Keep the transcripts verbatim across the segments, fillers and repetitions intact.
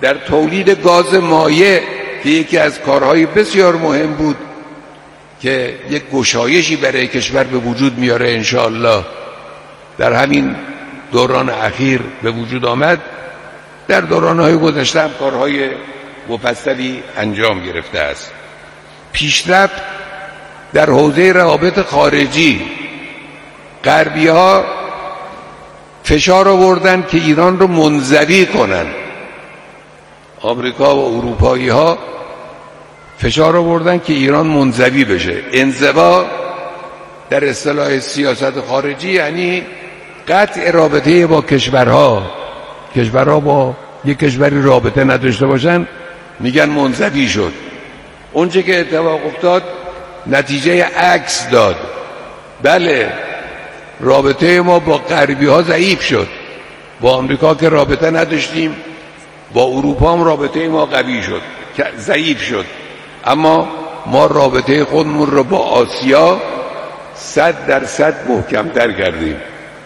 در تولید گاز مایع که یکی از کارهای بسیار مهم بود که یک گشایشی برای کشور به وجود میاره انشاءالله در همین دوران اخیر به وجود آمد، در دورانهای گذشته هم کارهای مفصلی انجام گرفته است. پیشرفت در حوزه روابط خارجی، غربی ها فشار آوردن که ایران رو منزوی کنن، آمریکا و اروپایی ها فشار آوردن که ایران منزوی بشه. انزوا در اصطلاح سیاست خارجی یعنی قطع رابطه با کشورها. کشورها با یک کشوری رابطه نداشته باشن میگن منزوی شد. اونچه که اتفاق افتاد نتیجه عکس داد. بله، رابطه ما با غربی ها ضعیف شد. با آمریکا که رابطه نداشتیم، با اروپا هم رابطه ما قوی شد، ضعیف شد. اما ما رابطه خودمون رو با آسیا صد درصد محکم‌تر کردیم.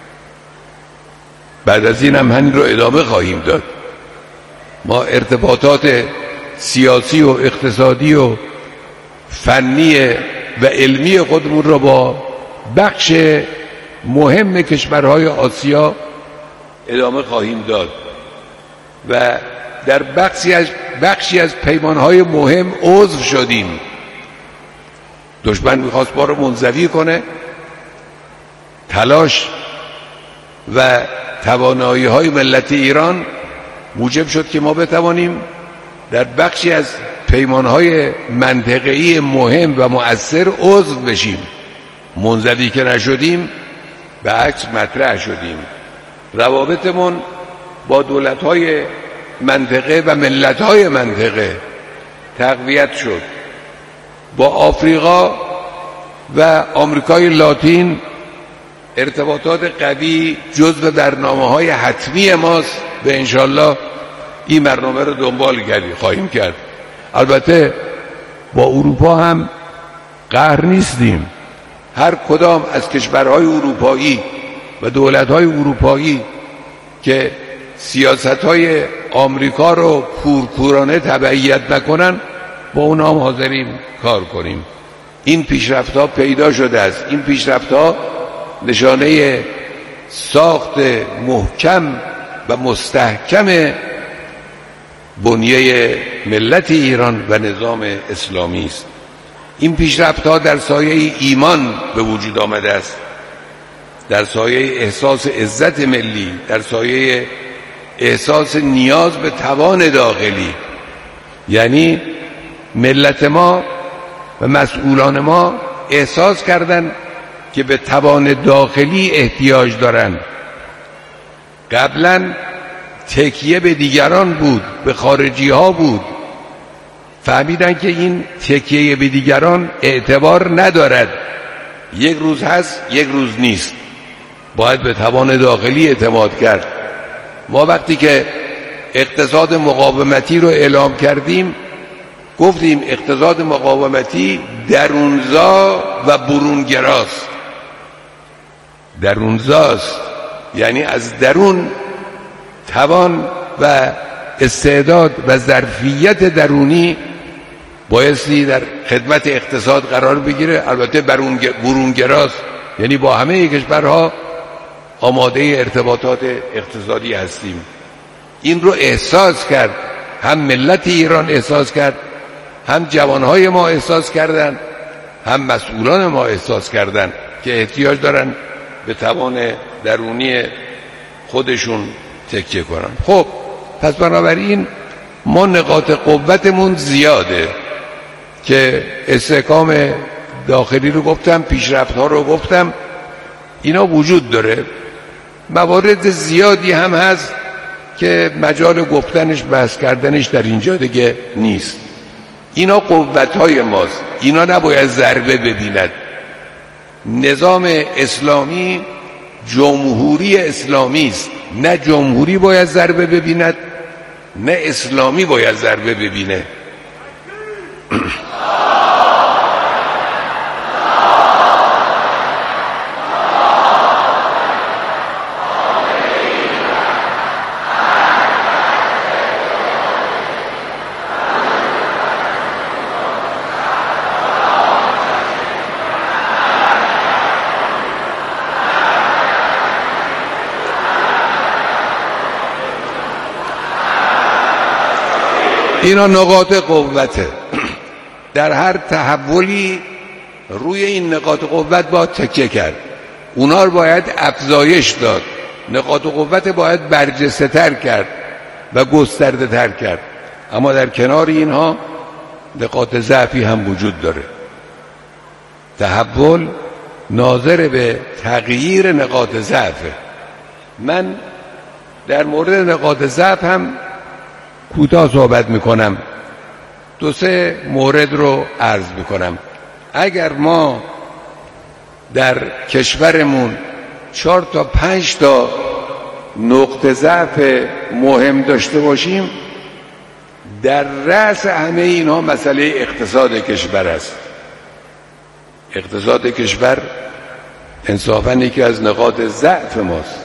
بعد از این هم همین رو ادامه خواهیم داد. ما ارتباطات سیاسی و اقتصادی و فنی و علمی خودمون رو با بخش مهم کشورهای آسیا ادامه خواهیم داد و در بخشی از بخشی از پیمانهای مهم عضو شدیم. دشمن میخواست ما رو منزوی کنه. تلاش و توانایی های ملت ایران موجب شد که ما بتوانیم در بخشی از پیمانهای منطقه‌ای مهم و مؤثر عضو بشیم. منزوی که نشدیم، به عکس مطرح شدیم. روابطمون با دولت‌های منطقه و ملت‌های منطقه تقویت شد. با آفریقا و آمریکای لاتین ارتباطات قوی جزو برنامه‌های حتمی ماست و انشالله این برنامه رو دنبال کردیم خواهیم کرد. البته با اروپا هم قهر نیستیم. هر کدام از کشورهای اروپایی و دولت‌های اروپایی که سیاست‌های آمریکا رو کورکورانه تبعیت نکنن، با اونا هم حاضریم کار کنیم. این پیشرفت‌ها پیدا شده است. این پیشرفت‌ها نشانه ساخت محکم و مستحکم بنیه ملت ایران و نظام اسلامی است. این پیشرفت‌ها در سایه ایمان به وجود آمده است، در سایه احساس عزت ملی، در سایه احساس نیاز به توان داخلی. یعنی ملت ما و مسئولان ما احساس کردند که به توان داخلی احتیاج دارند. قبلا تکیه به دیگران بود، به خارجی ها بود. فهمیدن که این تکیه به دیگران اعتبار ندارد. یک روز هست، یک روز نیست. باید به توان داخلی اعتماد کرد. ما وقتی که اقتصاد مقاومتی رو اعلام کردیم، گفتیم اقتصاد مقاومتی درونزا و برونگراست. درونزاست یعنی از درون توان و استعداد و ظرفیت درونی بایستی در خدمت اقتصاد قرار بگیره. البته برونگراست یعنی با همه کشورها آماده ارتباطات اقتصادی هستیم. این رو احساس کرد، هم ملت ایران احساس کرد، هم جوانهای ما احساس کردند، هم مسئولان ما احساس کردند که احتیاج دارن به توان درونی خودشون تکیه کنن. خب پس بنابراین ما نقاط قوتمون زیاده که استحکام داخلی رو گفتم، پیشرفت‌ها رو گفتم، اینا وجود داره. موارد زیادی هم هست که مجال گفتنش، بحث کردنش در اینجا دیگه نیست. اینا قوت‌های ماست. اینا نباید ضربه ببیند. نظام اسلامی جمهوری اسلامی است. نه جمهوری باید ضربه ببیند، نه اسلامی باید ضربه ببینه. اینا نقاط قوته. در هر تحولی روی این نقاط قوت باید تکیه کرد، اونا رو باید افزایش داد، نقاط قوت باید برجسته تر کرد و گسترده تر کرد. اما در کنار اینها نقاط ضعفی هم وجود داره. تحول ناظر به تغییر نقاط ضعفه. من در مورد نقاط ضعف هم کوتاه صحبت میکنم، دو سه مورد رو عرض میکنم. اگر ما در کشورمون چهار تا پنج تا نقطه ضعف مهم داشته باشیم، در رأس همه اینها مسئله اقتصاد کشور است. اقتصاد کشور انصافاً یکی از نقاط ضعف ماست.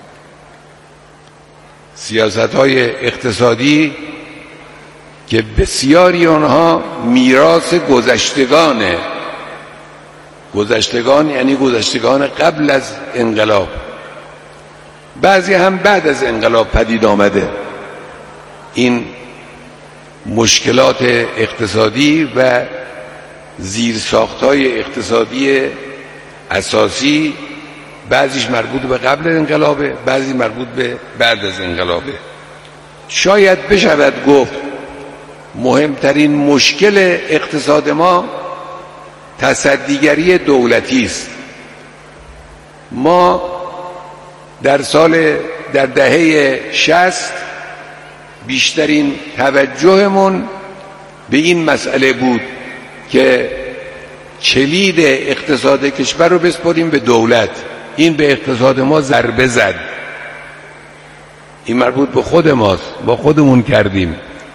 سیاست‌های اقتصادی که بسیاری آنها میراث گذشتگانه، گذشتگان یعنی گذشتگان قبل از انقلاب، بعضی هم بعد از انقلاب پدید آمده. این مشکلات اقتصادی و زیرساخت‌های اقتصادی اساسی، بعضیش مربوط به قبل انقلابه، بعضی مربوط به بعد از انقلابه. شاید بشود گفت مهمترین مشکل اقتصاد ما تصدیگری دولتی است. ما در سال در دهه شصت بیشترین توجهمون به این مسئله بود که کلید اقتصاد کشور رو بسپاریم به دولت. این به اقتصاد ما ضربه زد. این مربوط به خود ماست، با خودمون کردیم.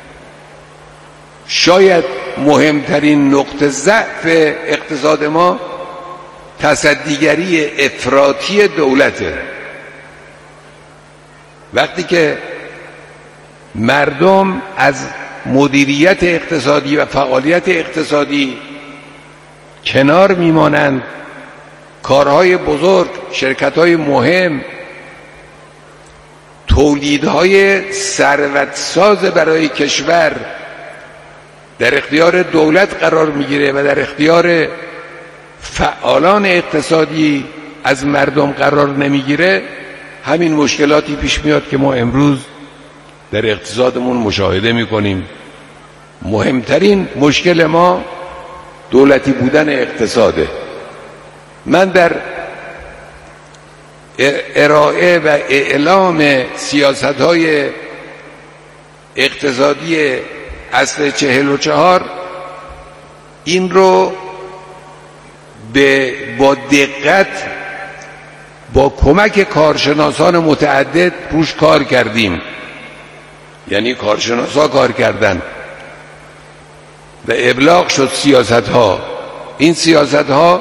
شاید مهمترین نقطه ضعف اقتصاد ما تصدیگری افراطی دولته. وقتی که مردم از مدیریت اقتصادی و فعالیت اقتصادی کنار میمانند، کارهای بزرگ، شرکت‌های مهم، تولیدهای ثروتساز برای کشور در اختیار دولت قرار میگیره و در اختیار فعالان اقتصادی از مردم قرار نمیگیره، همین مشکلاتی پیش میاد که ما امروز در اقتصادمون مشاهده میکنیم. مهمترین مشکل ما دولتی بودن اقتصاده. من در ارائه و اعلام سیاست‌های اقتصادی اصل چهل و چهار این رو به با دقت با کمک کارشناسان متعدد روش کار کردیم. یعنی کارشناسا کار کردن و ابلاغ شد سیاست ها. این سیاست ها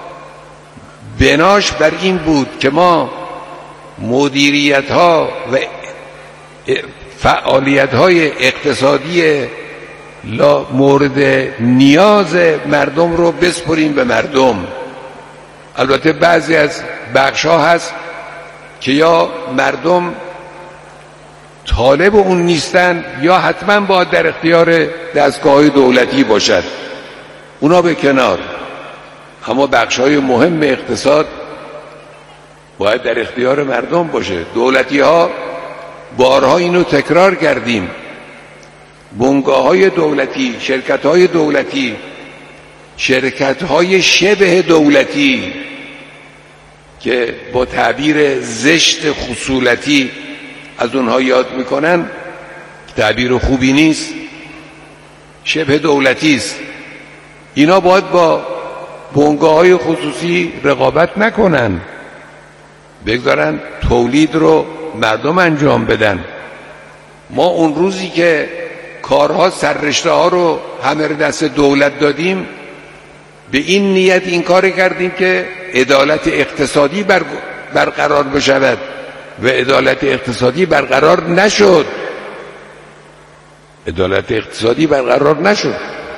بناش بر این بود که ما مدیریت ها و فعالیت های اقتصادی مورد نیاز مردم رو بسپریم به مردم. البته بعضی از بخش ها هست که یا مردم طالب اون نیستن یا حتما باید در اختیار دستگاه‌های دولتی باشد، اونا به کنار. اما بخش‌های مهم اقتصاد باید در اختیار مردم باشه. دولتی ها بارها اینو تکرار کردیم. بنگاه‌های دولتی، شرکت‌های دولتی، شرکت‌های شبه دولتی که با تعبیر زشت خصولتی از اونها یاد میکنن، تعبیر خوبی نیست، شبه دولتی است. اینا باید با بنگاه‌های خصوصی رقابت نکنن، بگذارن تولید رو مردم انجام بدن. ما اون روزی که کارها سررشته ها رو همه دست دولت دادیم، به این نیت این کار کردیم که عدالت اقتصادی برقرار بشود و عدالت اقتصادی برقرار نشد. عدالت اقتصادی برقرار نشد.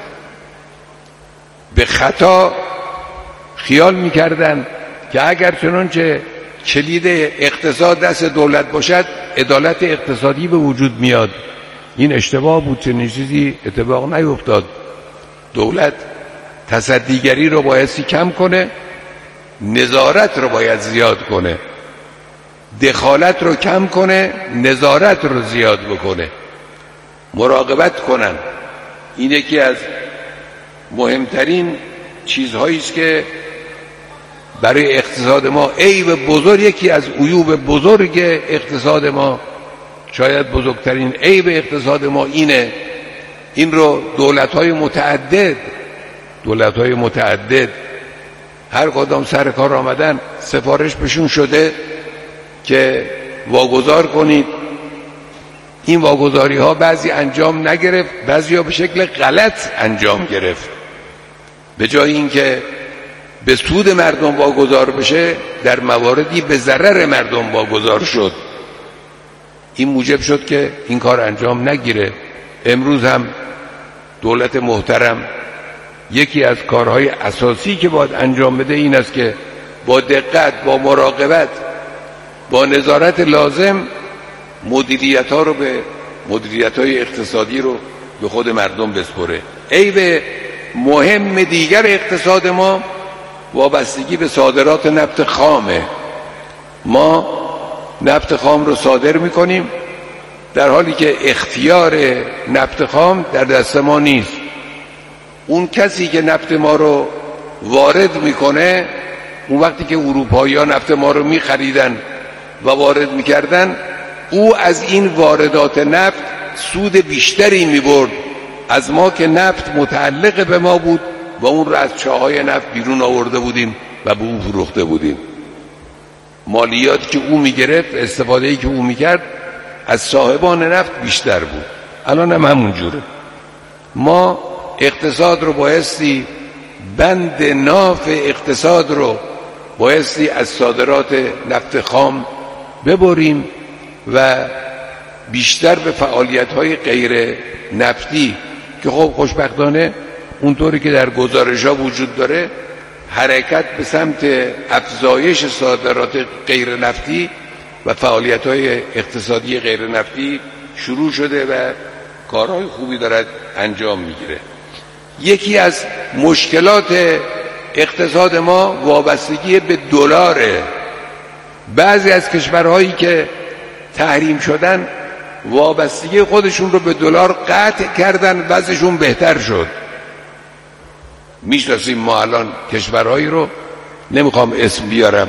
به خطا خیال میکردن که اگر چنانچه کلید اقتصاد دست دولت باشد عدالت اقتصادی به وجود میاد. این اشتباه بود، چنین چیزی اتفاق نیفتاد. دولت تصدیگری رو بایستی کم کنه، نظارت رو باید زیاد کنه، دخالت رو کم کنه، نظارت رو زیاد بکنه، مراقبت کنن. این یکی از مهمترین چیزهایی است که برای اقتصاد ما عیب بزرگ، یکی از عیوب بزرگ اقتصاد ما، شاید بزرگترین عیب اقتصاد ما اینه. این رو دولت‌های متعدد دولت‌های متعدد هر کدام سر کار آمدن سفارش بهشون شده که واگذار کنید. این واگذاری ها بعضی انجام نگرفت، بعضی ها به شکل غلط انجام گرفت. به جای اینکه به سود مردم واگذار بشه، در مواردی به ضرر مردم واگذار شد. این موجب شد که این کار انجام نگیره. امروز هم دولت محترم یکی از کارهای اساسی که باید انجام بده این است که با دقت، با مراقبت، با نظارت لازم مدیریت ها رو به مدیریت های اقتصادی رو به خود مردم بسپره. عیب مهم دیگر اقتصاد ما وابستگی به صادرات نفت خامه. ما نفت خام رو صادر میکنیم در حالی که اختیار نفت خام در دست ما نیست. اون کسی که نفت ما رو وارد میکنه، اون وقتی که اروپایی ها نفت ما رو میخریدن و وارد میکردن، او از این واردات نفت سود بیشتری میبرد از ما که نفت متعلق به ما بود و اون رو از چاهای نفت بیرون آورده بودیم و به او فروخته بودیم. مالیاتی که او میگرفت، استفاده‌ای که او میکرد از صاحبان نفت بیشتر بود. الان هم همون جوره. ما اقتصاد رو بایستی، بند ناف اقتصاد رو بایستی از صادرات نفت خام ببریم و بیشتر به فعالیت‌های غیر نفتی که خب خوشبختانه اونطوری که در گزارش‌ها وجود داره، حرکت به سمت افزایش صادرات غیر نفتی و فعالیت‌های اقتصادی غیر نفتی شروع شده و کارهای خوبی دارد انجام میگیره. یکی از مشکلات اقتصاد ما وابستگی به دلاره. بعضی از کشورهایی که تحریم شدن وابستگی خودشون رو به دلار قطع کردن، وضعشون بهتر شد. میشناسیم ما الان کشورهایی رو، نمیخوام اسم بیارم،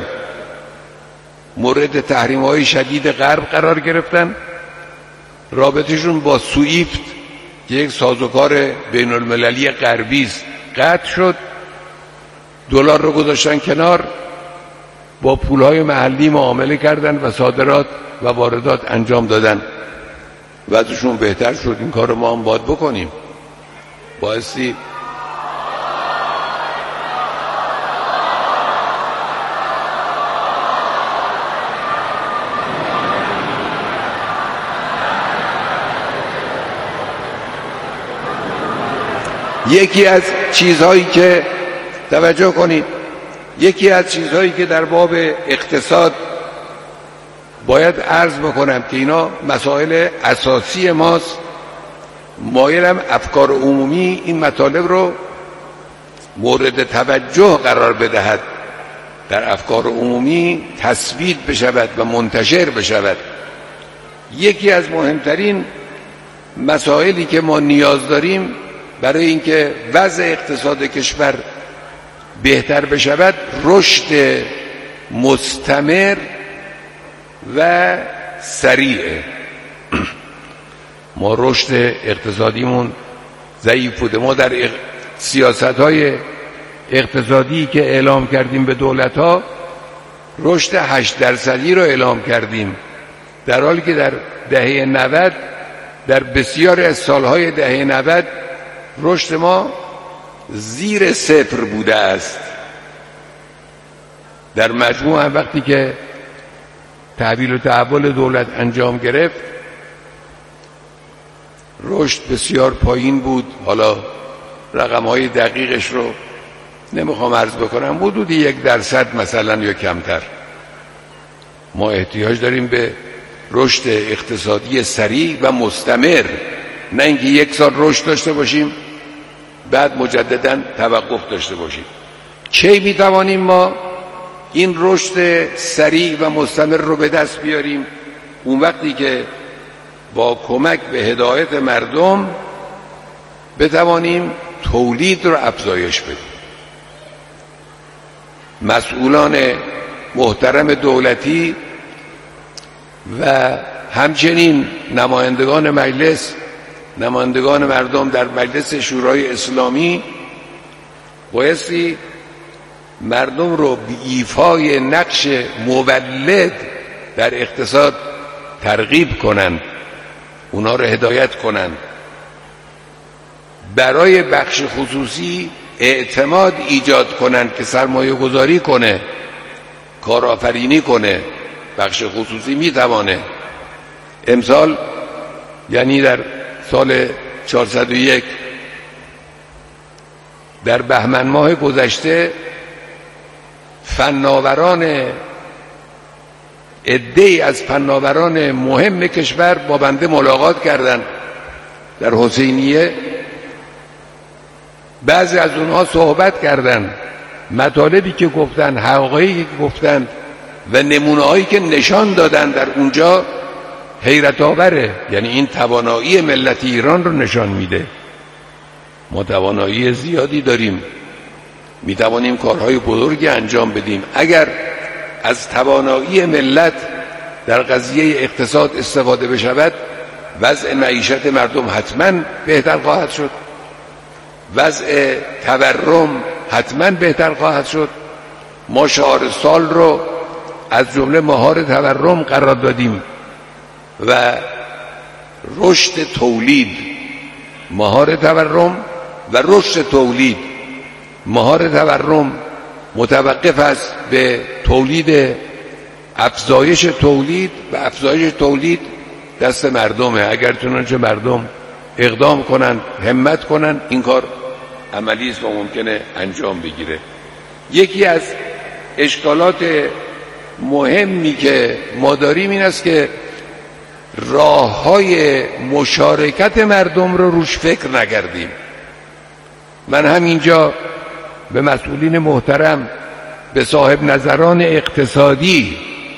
مورد تحریم های شدید غرب قرار گرفتن، رابطشون با سوئیفت که یک سازوکار بین المللی غربی است قطع شد، دلار رو گذاشتن کنار، با پولهای محلی معامله کردن و صادرات و واردات انجام دادن، وضعشون بهتر شد. این کار رو ما هم باید بکنیم. بایستی یکی از چیزهایی که توجه کنید، یکی از چیزهایی که در باب اقتصاد باید عرض بکنم که اینا مسائل اساسی ماست، مایلم افکار عمومی این مطالب رو مورد توجه قرار بدهد، در افکار عمومی تثبیت بشود و منتشر بشود. یکی از مهمترین مسائلی که ما نیاز داریم برای اینکه وضع اقتصاد کشور بهتر بشود، رشد مستمر و سریع. ما رشد اقتصادیمون ضعیف بوده. ما در سیاست‌های اقتصادی که اعلام کردیم به دولت‌ها رشد هشت درصدی رو اعلام کردیم، در حالی که در دهه نود، در بسیاری از سالهای دهه نود رشد ما زیر صفر بوده است. در مجموع وقتی که تحویل و تحول دولت انجام گرفت، رشد بسیار پایین بود. حالا رقم‌های دقیقش رو نمیخوام عرض بکنم، حدود یک درصد مثلا یا کمتر. ما احتیاج داریم به رشد اقتصادی سریع و مستمر نه اینکه یک سال رشد داشته باشیم بعد مجددا توقف داشته باشیم. کی میتوانیم ما این رشد سریع و مستمر رو به دست بیاریم؟ اون وقتی که با کمک به هدایت مردم بتوانیم تولید رو افزایش بدیم. مسئولان محترم دولتی و همچنین نمایندگان مجلس، نمایندگان مردم در مجلس شورای اسلامی بایستی مردم رو به ایفای نقش مولد در اقتصاد ترغیب کنند، اونا رو هدایت کنند، برای بخش خصوصی اعتماد ایجاد کنند که سرمایه گذاری کنه، کارآفرینی کنه. بخش خصوصی میتوانه. امسال یعنی در سال چهارصد و یک در بهمن ماه گذشته فناوران عده‌ای از فناوران مهم کشور با بنده ملاقات کردند در حسینیه. بعضی از اونها صحبت کردند، مطالبی که گفتن، حقایقی که گفتن و نمونه‌هایی که نشان دادن در اونجا حیرت آوره. یعنی این توانایی ملت ایران رو نشان میده. ما توانایی زیادی داریم، میتوانیم کارهای بزرگی انجام بدیم. اگر از توانایی ملت در قضیه اقتصاد استفاده بشود، وضع معیشت مردم حتما بهتر خواهد شد، وضع تورم حتما بهتر خواهد شد. ما شعار سال رو از جمله مهار تورم قرار دادیم و رشد تولید. مهار تورم و رشد تولید. مهار تورم متوقف است به تولید، افزایش تولید، و افزایش تولید دست مردمه. اگر چنانچه مردم اقدام کنند، همت کنند، این کار عملی است و ممکنه انجام بگیره. یکی از اشکالات مهمی که ما داریم این است که راه‌های مشارکت مردم رو روش فکر نکردیم. من همینجا به مسئولین محترم، به صاحب نظران اقتصادی،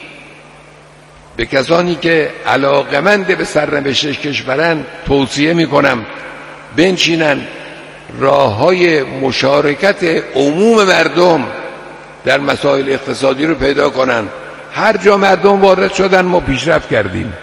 به کسانی که علاقمند به سرنوشت کشورن توصیه میکنم بنشینن راه‌های مشارکت عموم مردم در مسائل اقتصادی رو پیدا کنن. هر جا مردم وارد شدن ما پیشرفت کردیم.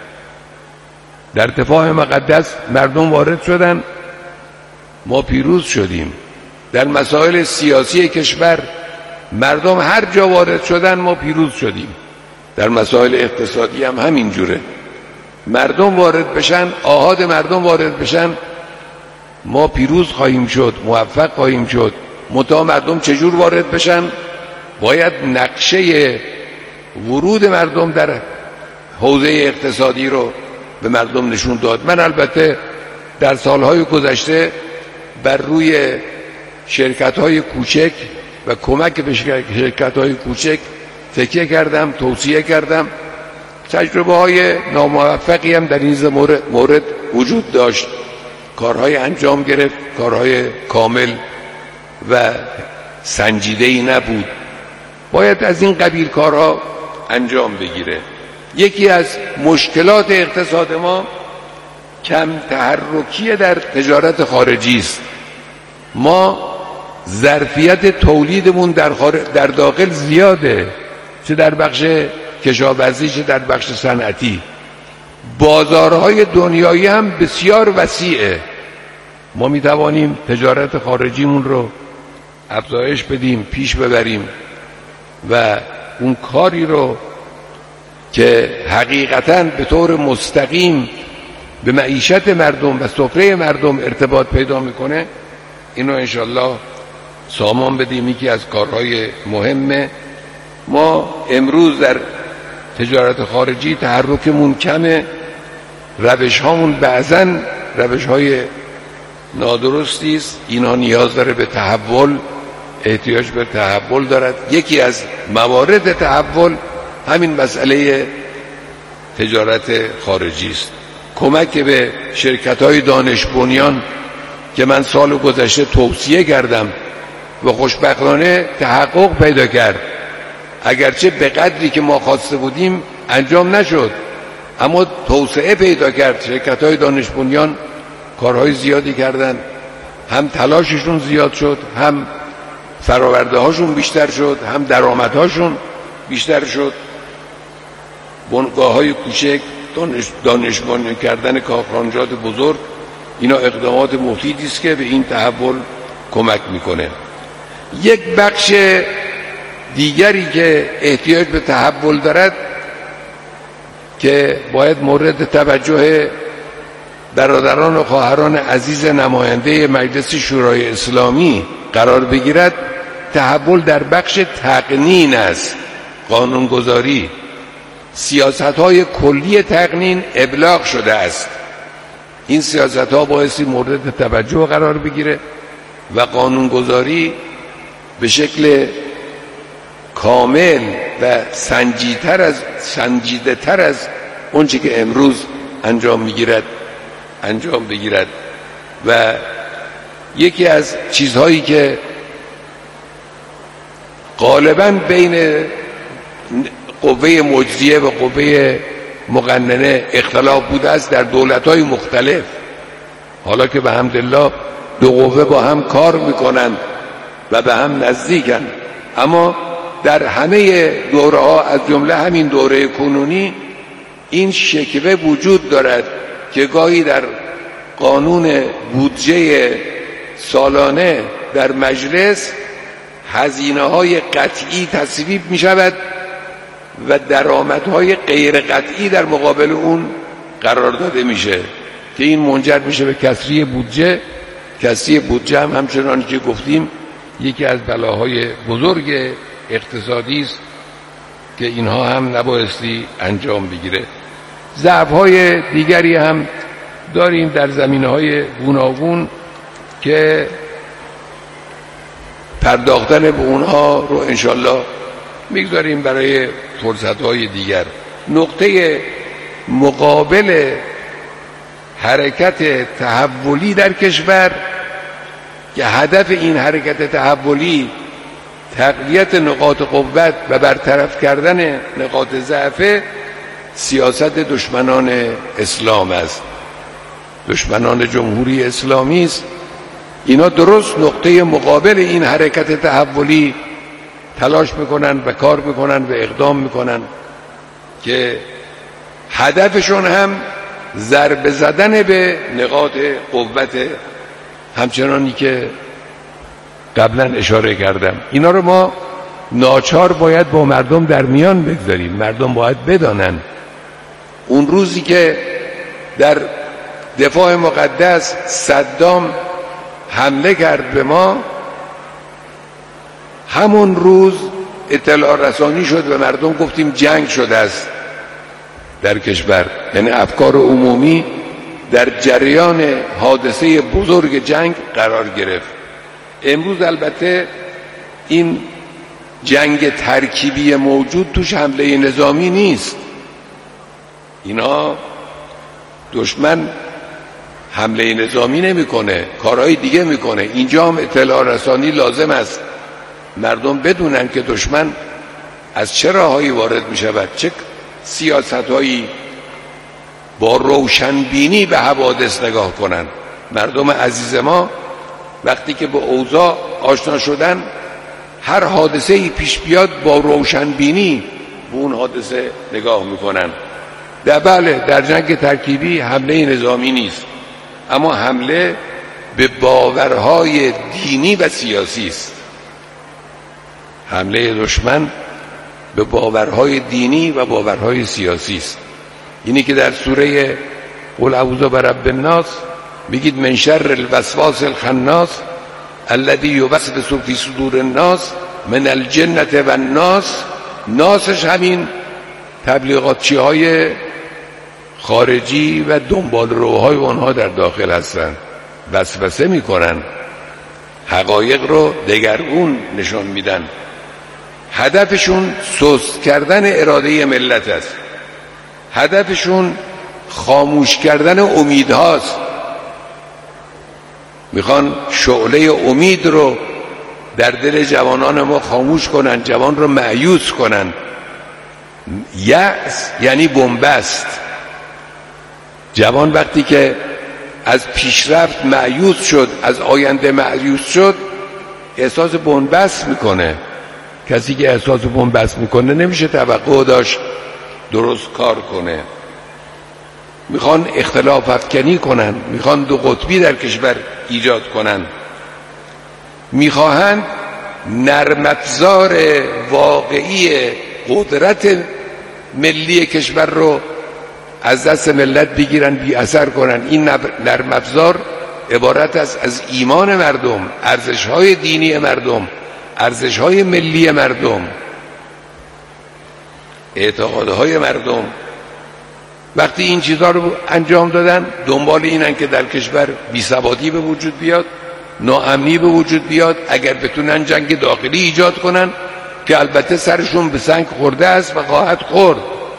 در دفاع مقدس مردم وارد شدن ما پیروز شدیم. در مسائل سیاسی کشور مردم هر جا وارد شدن ما پیروز شدیم. در مسائل اقتصادی هم همین جوره. مردم وارد بشن، آحاد مردم وارد بشن، ما پیروز خواهیم شد، موفق خواهیم شد. منتها مردم چجور وارد بشن؟ باید نقشه ورود مردم در حوزه اقتصادی رو به مردم نشون داد. من البته در سالهای گذشته بر روی شرکت‌های کوچک و کمک به شرکت‌های کوچک تکیه کردم، توصیه کردم. تجربه های ناموفقی هم در این مورد, مورد وجود داشت. کارهای انجام گرفت، کارهای کامل و سنجیده‌ای نبود. باید از این قبیل کارها انجام بگیره. یکی از مشکلات اقتصاد ما کم تحرکی در تجارت خارجی است. ما ظرفیت تولیدمون در, در داخل زیاده، چه در بخش کشاورزی چه در بخش صنعتی. بازارهای دنیایی هم بسیار وسیعه. ما می توانیم تجارت خارجیمون رو افزایش بدیم، پیش ببریم و اون کاری رو که حقیقتاً به طور مستقیم به معیشت مردم و سفره مردم ارتباط پیدا میکنه، اینو انشالله سامان بدیم. یکی از کارهای مهمه. ما امروز در تجارت خارجی تحرکمون کمه، روش هامون بعضاً روش های نادرستی است. اینها نیاز داره به تحول، احتیاج به تحول دارد. یکی از موارد تحول همین مسئله تجارت خارجی است. کمک به شرکت‌های دانش بنیان که من سال گذشته توصیه کردم و خوشبختانه تحقق پیدا کرد، اگرچه به قدری که ما خواسته بودیم انجام نشد، اما توسعه پیدا کرد. شرکت‌های دانش بنیان کارهای زیادی کردن، هم تلاششون زیاد شد، هم فراورده هاشون بیشتر شد، هم درآمدهاشون بیشتر شد. بنگاه های کوچک، دانش, دانش بنیان کردن کارخانجات بزرگ، اینا اقدامات مفیدی است که به این تحول کمک میکنه. یک بخش دیگری که احتیاج به تحول دارد که باید مورد توجه برادران و خواهران عزیز نماینده مجلس شورای اسلامی قرار بگیرد، تحول در بخش تقنین است. قانونگذاری، سیاست‌های کلی تقنین ابلاغ شده است. این سیاست‌ها بایستی مورد توجه قرار بگیره و قانونگذاری به شکل کامل و سنجیدتر از سنجیده تر از اونچه که امروز انجام میگیرد انجام بگیرد. و یکی از چیزهایی که غالباً بین قوه مجریه و قوه مقننه اختلاف بوده است در دولت‌های مختلف، حالا که به حمدالله دو قوه با هم کار میکنن و به هم نزدیکن، اما در همه دوره‌ها از جمله همین دوره کنونی این شکوه وجود دارد که گاهی در قانون بودجه سالانه در مجلس هزینه‌های قطعی تصویب می شود و درآمدهای غیر قطعی در مقابل اون قرار داده میشه که این منجر میشه به کسری بودجه. کسری بودجه هم همچنان که گفتیم یکی از بلاهای بزرگ اقتصادی است که اینها هم نبایستی انجام بگیره. ضعف‌های دیگری هم داریم در زمینه‌های گوناگون که پرداختن به اونها رو انشالله میگذاریم برای فرصت‌های دیگر. نقطه مقابل حرکت تحولی در کشور که هدف این حرکت تحولی تقویت نقاط قوت و برطرف کردن نقاط ضعف، سیاست دشمنان اسلام است، دشمنان جمهوری اسلامی است. اینا درست نقطه مقابل این حرکت تحولی تلاش میکنن و کار میکنن و اقدام میکنن که هدفشون هم ضربه زدن به نقاط قوت، همچنانی که قبلا اشاره کردم. اینا رو ما ناچار باید با مردم در میان بگذاریم. مردم باید بدانن اون روزی که در دفاع مقدس صدام حمله کرد به ما، همون روز اطلاع رسانی شد و مردم گفتیم جنگ شده است در کشور، یعنی افکار عمومی در جریان حادثه بزرگ جنگ قرار گرفت. امروز البته این جنگ ترکیبی موجود توش حمله نظامی نیست. اینا دشمن حمله نظامی نمیکنه، کارهای دیگه میکنه. اینجا هم اطلاع رسانی لازم است، مردم بدونن که دشمن از چه راههایی وارد میشود، چه سیاستهایی، با روشنبینی به حوادث نگاه کنن. مردم عزیز ما وقتی که به اوضاع آشنا شدن، هر حادثه‌ای پیش بیاد با روشنبینی به اون حادثه نگاه میکنن. در بله در جنگ ترکیبی حمله نظامی نیست، اما حمله به باورهای دینی و سیاسی است. حمله دشمن به باورهای دینی و باورهای سیاسی است. اینی که در سوره قل اعوذ برب الناس میگید من شر الوسواس الخناس الذی یوسوس فی صدور الناس من الجنة و الناس. ناسش همین تبلیغاتچی های خارجی و دنبال روهای اونها در داخل هستند، وسوسه میکنن، حقایق رو دگرگون نشان میدن. هدفشون سست کردن اراده ملت است، هدفشون خاموش کردن امیدهاست. میخوان شعله امید رو در دل جوانان ما خاموش کنن، جوان رو مایوس کنن. یأس یعنی بنبست. جوان وقتی که از پیشرفت مایوس شد، از آینده مایوس شد، احساس بنبست میکنه. کسی که احساس بنبست میکنه نمیشه توقع داشت درست کار کنه. میخوان اختلاف افکنی کنن، میخوان دو قطبی در کشور ایجاد کنن، میخواهند نرم افزار واقعی قدرت ملی کشور رو از دست ملت بگیرن، بی اثر کنن. این نرم افزار عبارت است از ایمان مردم، ارزش‌های دینی مردم، ارزش‌های ملی مردم، اعتقادهای مردم. وقتی این چیزها رو انجام دادن، دنبال اینن که در کشور بی‌ثباتی به وجود بیاد، ناامنی به وجود بیاد. اگر بتونن جنگ داخلی ایجاد کنن که البته سرشون به سنگ خورده است و خواهد خورد.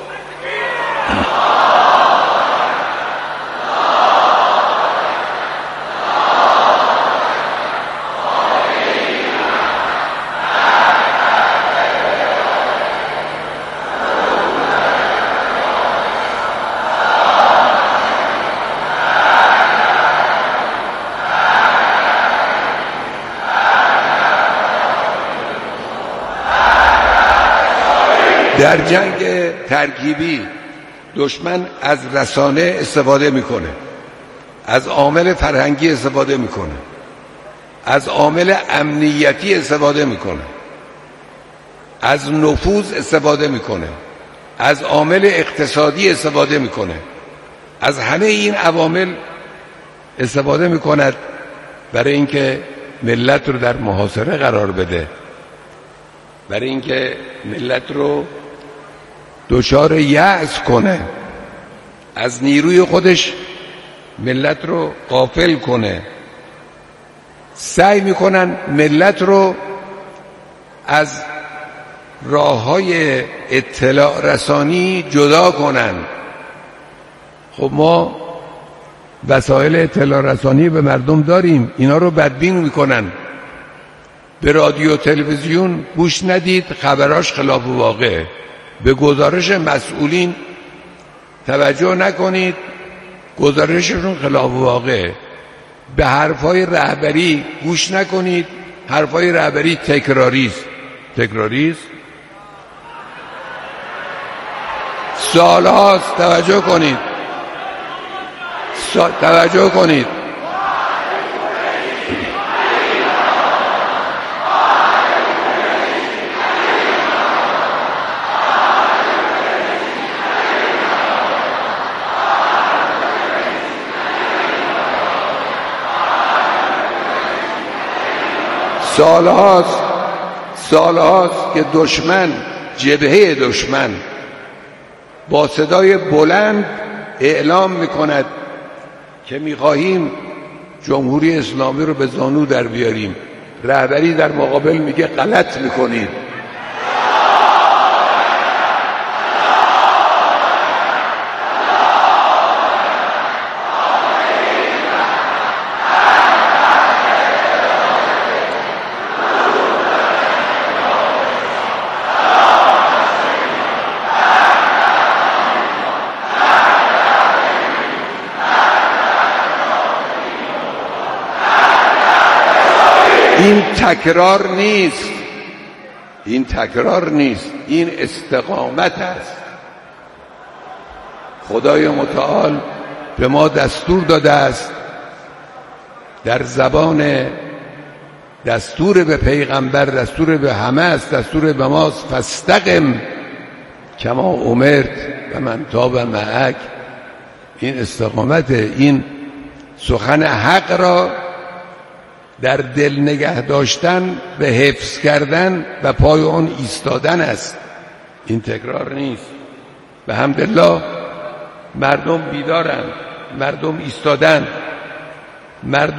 در جنگ ترکیبی دشمن از رسانه استفاده میکنه، از عامل فرهنگی استفاده میکنه، از عامل امنیتی استفاده میکنه، از نفوذ استفاده میکنه، از عامل اقتصادی استفاده میکنه. از همه این عوامل استفاده میکند برای اینکه ملت رو در محاصره قرار بده، برای اینکه ملت رو دچار یأس کنه، از نیروی خودش ملت رو غافل کنه. سعی میکنن ملت رو از راه‌های اطلاع رسانی جدا کنن. خب ما وسایل اطلاع رسانی به مردم داریم، اینا رو بدبین میکنن. به رادیو تلویزیون گوش ندید، خبراش خلاف واقعه. به گزارش مسئولین توجه نکنید، گزارششون خلاف واقعه. به حرفای رهبری گوش نکنید، حرفای رهبری تکراریست. تکراریست سالهاست. توجه کنید، سا... توجه کنید. سالهاست سالهاست که دشمن، جبهه دشمن با صدای بلند اعلام میکند که میخواهیم جمهوری اسلامی رو به زانو در بیاریم. رهبری در مقابل میگه غلط میکنید. این تکرار نیست، این تکرار نیست، این استقامت است. خدای متعال به ما دستور داده است، در زبان دستور به پیغمبر، دستور به همه است، دستور به ماست. فاستقم کما امرت و من تاب معک. این استقامت، این سخن حق را در دل نگه داشتن، به حفظ کردن و پای آن ایستادن است. این تکرار نیست. به حمدالله مردم بیدارند، مردم ایستادند، مردم